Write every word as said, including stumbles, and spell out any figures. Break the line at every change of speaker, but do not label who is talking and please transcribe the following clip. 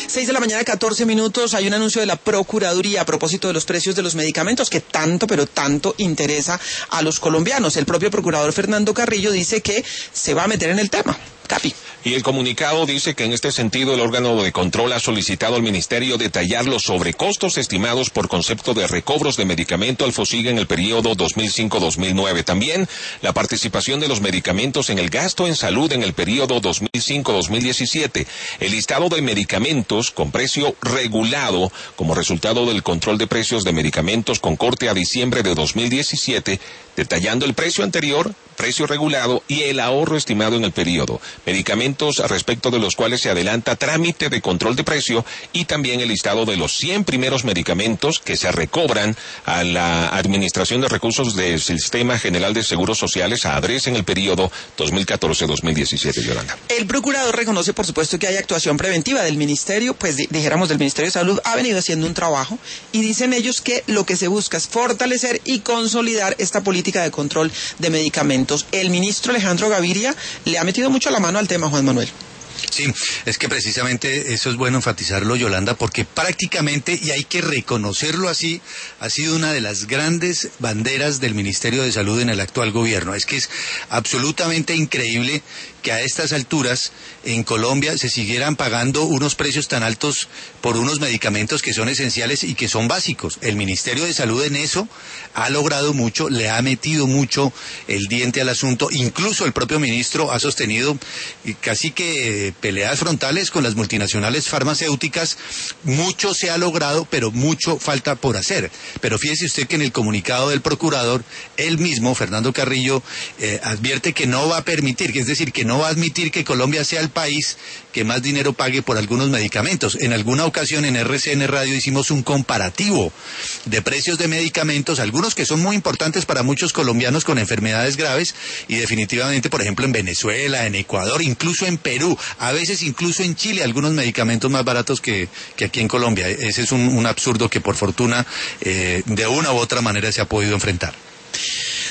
seis de la mañana, catorce minutos. Hay un anuncio de la Procuraduría a propósito de los precios de los medicamentos que tanto, pero tanto interesa a los colombianos. El propio procurador Fernando Carrillo dice que se va a meter en el tema. Capi.
Y el comunicado dice que en este sentido el órgano de control ha solicitado al Ministerio detallar los sobrecostos estimados por concepto de recobros de medicamento al FOSIG en el periodo dos mil cinco a dos mil nueve. También la participación de los medicamentos en el gasto en salud en el periodo dos mil cinco a dos mil diecisiete. El listado de medicamentos con precio regulado como resultado del control de precios de medicamentos con corte a diciembre de dos mil diecisiete, detallando el precio anterior, precio regulado y el ahorro estimado en el periodo. Medicamentos respecto de los cuales se adelanta trámite de control de precio y también el listado de los cien primeros medicamentos que se recobran a la Administración de Recursos del Sistema General de Seguros Sociales, a ADRES, en el periodo dos mil catorce a dos mil diecisiete, Yolanda.
El procurador reconoce, por supuesto, que hay actuación preventiva del Ministerio, pues dijéramos del Ministerio de Salud, ha venido haciendo un trabajo y dicen ellos que lo que se busca es fortalecer y consolidar esta política de control de medicamentos. El ministro Alejandro Gaviria le ha metido mucho la mano al tema, Juan Manuel.
Sí, es que precisamente eso es bueno enfatizarlo, Yolanda, porque prácticamente, y hay que reconocerlo así, ha sido una de las grandes banderas del Ministerio de Salud en el actual gobierno. Es que es absolutamente increíble que a estas alturas en Colombia se siguieran pagando unos precios tan altos por unos medicamentos que son esenciales y que son básicos. El Ministerio de Salud en eso ha logrado mucho, le ha metido mucho el diente al asunto. Incluso el propio ministro ha sostenido casi que peleas frontales con las multinacionales farmacéuticas. Mucho se ha logrado, pero mucho falta por hacer. Pero fíjese usted que en el comunicado del procurador, él mismo, Fernando Carrillo, eh, advierte que no va a permitir, que es decir, que no va a admitir que Colombia sea el país que más dinero pague por algunos medicamentos. En alguna ocasión en R C N Radio hicimos un comparativo de precios de medicamentos, algunos que son muy importantes para muchos colombianos con enfermedades graves, y definitivamente, por ejemplo, en Venezuela, en Ecuador, incluso en Perú, a veces incluso en Chile, algunos medicamentos más baratos que, que aquí en Colombia. Ese es un, un absurdo que por fortuna eh, de una u otra manera se ha podido enfrentar.